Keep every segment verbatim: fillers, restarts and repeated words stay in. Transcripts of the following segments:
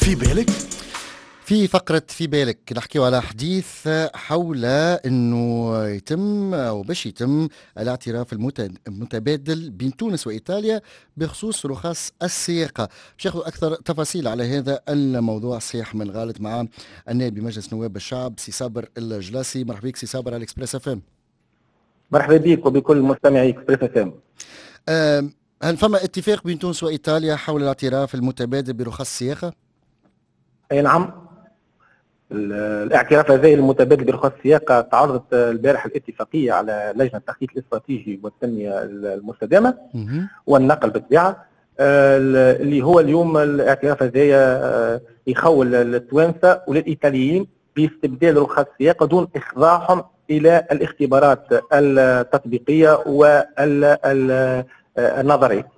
في بالك؟ في فقرة في بالك نحكيو على حديث حول أنه يتم أو باش يتم الاعتراف المتبادل بين تونس وإيطاليا بخصوص رخص السياقة. باش ناخذ أكثر تفاصيل على هذا الموضوع صحيح من غالط مع النائب بمجلس نواب الشعب سي صابر الجلاسي. مرحبا بك سي صابر على اكسبريس اف ام. مرحبا بك وبكل مستمعي اكسبريس اف ام. هل فما اتفاق بين تونس وإيطاليا حول الاعتراف المتبادل برخص السياقة؟ أي نعم، الاعتراف هذا المتبادل برخص السياقه تعرضت البارح الاتفاقيه على لجنه التخطيط الاستراتيجي والتنميه المستدامه والنقل بالطبيعه، اللي هو اليوم الاعتراف هذا يخول للتوانسه وللايطاليين باستبدال رخص السياقه دون اخضاعهم الى الاختبارات التطبيقيه والنظريه.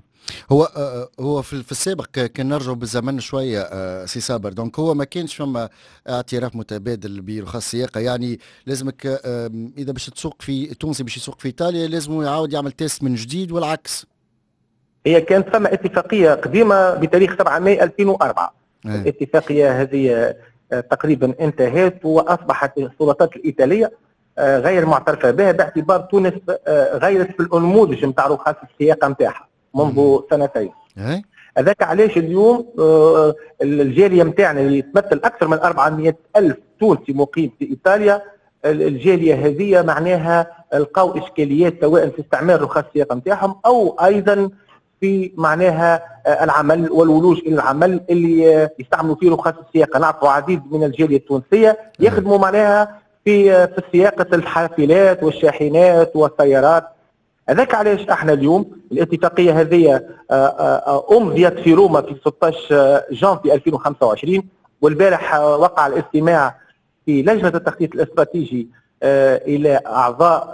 هو هو في السابق كان نرجعوا بالزمن شويه سي صابر، دونك هو ما كانش فما اعتراف متبادل برخص السياقه، يعني لازمك اذا باش تسوق في تونسي باش يسوق في ايطاليا لازم يعاود يعمل تيست من جديد والعكس. هي كانت فما اتفاقيه قديمه بتاريخ سبعة ماي ألفين وأربعة. اه. الاتفاقيه هذه تقريبا انتهت واصبحت السلطات الايطاليه غير معترفه بها باعتبار تونس غيرت في النموذج نتاع رخص السياقه نتاعها منذ سنتين. هذاك علاش اليوم الجاليه نتاعنا اللي تمثل اكثر من أربعمائة ألف تونسي مقيم في ايطاليا، الجاليه هذه معناها لقاو اشكاليات سواء في استعمال رخص السياقه نتاعهم او ايضا في معناها العمل والولوج الى العمل اللي يستعملوا فيه رخص السياقه. نعرفوا عديد من الجاليه التونسيه يخدموا معناها في في سياقه الحافلات والشاحنات والسيارات. هذاك علاش احنا اليوم الاتفاقيه هذه امضيت في روما في ستة عشر جانفي ألفين وخمسة وعشرين، والبارح وقع الاستماع في لجنه التخطيط الاستراتيجي الى اعضاء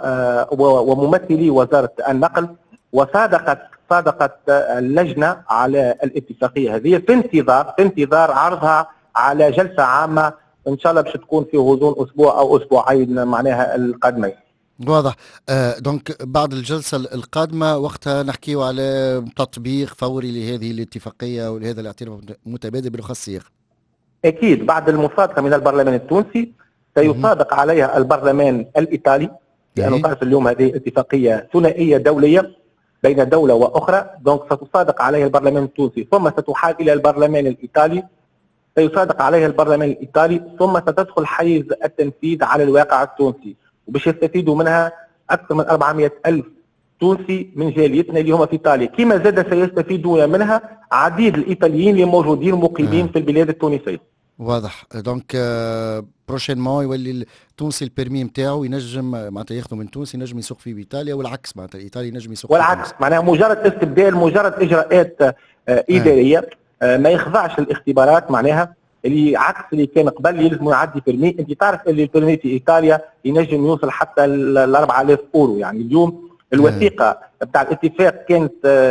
وممثلي وزاره النقل، وصادقت صادقت اللجنه على الاتفاقيه هذه في انتظار في انتظار عرضها على جلسه عامه ان شاء الله باش تكون في غضون اسبوع او اسبوعين معناها القادمين. واضح. آه دونك بعد الجلسة القادمة وقتها نحكيو على تطبيق فوري لهذه الاتفاقية ولهذا الاعتراف المتبادل برخص السياقة. أكيد بعد المصادقة من البرلمان التونسي سيصادق عليها البرلمان الإيطالي، لأنه تعرف اليوم هذه اتفاقية ثنائية دولية بين دولة وأخرى، دونك ستصادق عليها البرلمان التونسي ثم ستحال إلى البرلمان الإيطالي، سيصادق عليها البرلمان الإيطالي ثم ستدخل حيز التنفيذ على الواقع التونسي، وباش يستفيدوا منها أكثر من أربعمائة ألف تونسي من جاليتنا اللي هم في إيطاليا، كما زاد سيستفيدون منها عديد الإيطاليين اللي موجودين مقيمين آه. في البلاد التونسية. واضح. دونك بروشينمون يولي التونسي البيرمي نتاعو ينجم معناتها ياخذوا من تونس ينجم يسوق فيه بايطاليا والعكس، معناتها الايطالي ينجم يسوق والعكس، معناها مجرد استبدال مجرد اجراءات آه اداريه آه. ما يخضعش للاختبارات، معناها اللي عكس اللي كان قبل يلزم يعدي بيرمي. انت تعرف اللي البيرمي في ايطاليا ينجم يوصل حتى ل أربعة آلاف اورو، يعني اليوم الوثيقه بتاع الاتفاق كانت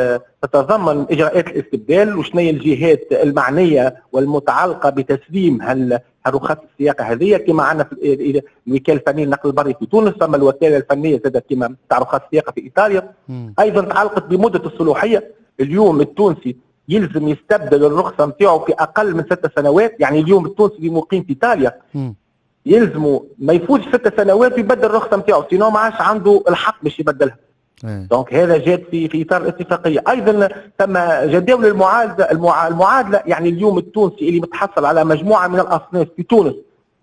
تتضمن اجراءات الاستبدال وشنو هي الجهات المعنيه والمتعلقه بتسليم هالرخص السياقه هذه، كما عندنا في الوكاله الفنيه للنقل البري في تونس، ثم الوكاله الفنيه زادت كما تاع رخص السياقه في ايطاليا. ايضا تعلقت بمده الصلاحيه، اليوم التونسي يلزم يستبدل الرخصه نتاعو في اقل من ست سنوات، يعني اليوم التونسي اللي مقيم في ايطاليا يلزموا ما يفوتش ست سنوات يبدل الرخصه نتاعو، سينو ما عادش عنده الحق باش يبدلها. دونك هذا جات في في اطار الاتفاقيه. ايضا ثم جداول المعادله المعادله، يعني اليوم التونسي اللي متحصل على مجموعه من الاصناف في تونس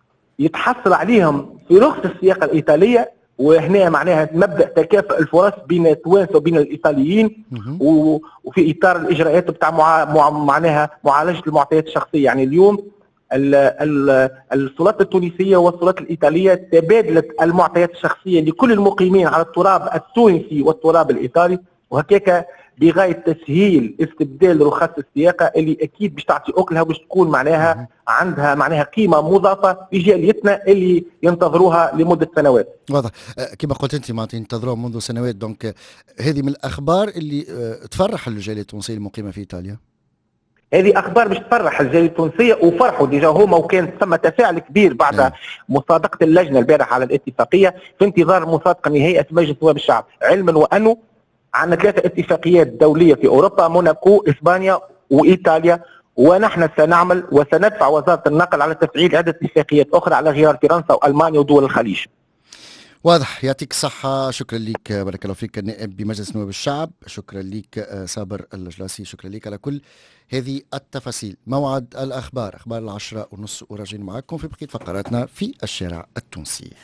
يتحصل عليهم في رخصه السياقه الايطاليه، وهنا معناها مبدا تكافؤ الفرص بين التوانسه وبين الايطاليين، وفي اطار الاجراءات بتاع مع معناها معالجه المعطيات الشخصيه. يعني اليوم السلطات التونسيه والسلطات الايطاليه تبادلت المعطيات الشخصيه لكل المقيمين على التراب التونسي والتراب الايطالي، وهكاك بغايه تسهيل استبدال رخص السياقه اللي اكيد باش تعطي اكلها وباش تكون معناها عندها معناها قيمه مضافه لجاليتنا اللي ينتظروها لمده سنوات. واضح. كما قلت انت معناتها ينتظروها منذ سنوات، دونك هذه من الاخبار اللي تفرح الجاليه التونسيه المقيمه في ايطاليا. هذه اخبار باش تفرح الجاليه التونسيه، وفرحوا ديجا هما، وكان ثم تفاعل كبير بعد نعم. مصادقه اللجنه البارح على الاتفاقيه في انتظار مصادقه نهائيه في مجلس نواب الشعب، علما وانه عندنا ثلاثه اتفاقيات دوليه في اوروبا، موناكو، اسبانيا وايطاليا، ونحن سنعمل وسندفع وزارة النقل على تفعيل عدة اتفاقيات أخرى على غرار فرنسا وألمانيا ودول الخليج. واضح، يعطيك الصحة. شكرا لك، بارك الله فيك، النائب بمجلس نواب الشعب. شكرا لك صابر الجلاسي، شكرا لك على كل هذه التفاصيل. موعد الأخبار، أخبار العشرة ونص، وراجعين معكم في بقية فقراتنا في الشارع التونسي.